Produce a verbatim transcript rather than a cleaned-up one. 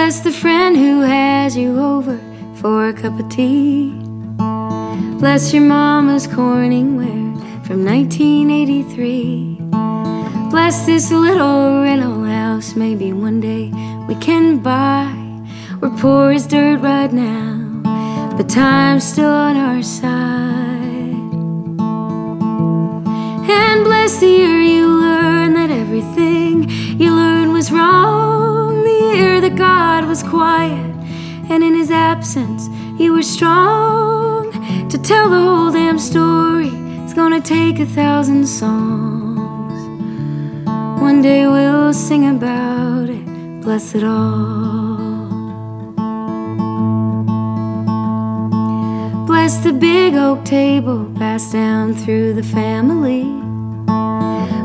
Bless the friend who has you over for a cup of tea. Bless your mama's Corningware from nineteen eighty-three. Bless this little rental house maybe one day we can buy. We're poor as dirt right now, but time's still on our side. And bless the year you learned that everything you learned was wrong. The year that God was quiet, and in his absence you were strong. To tell the whole damn story, it's gonna take a thousand songs. One day we'll sing about it, bless it all. Bless the big oak table passed down through the family.